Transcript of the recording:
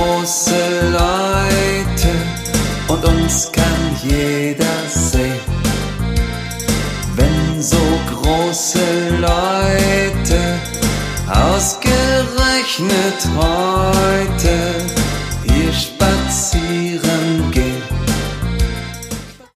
große Leute und uns kann jeder sehen. Wenn so große Leute ausgerechnet heute hier spazieren,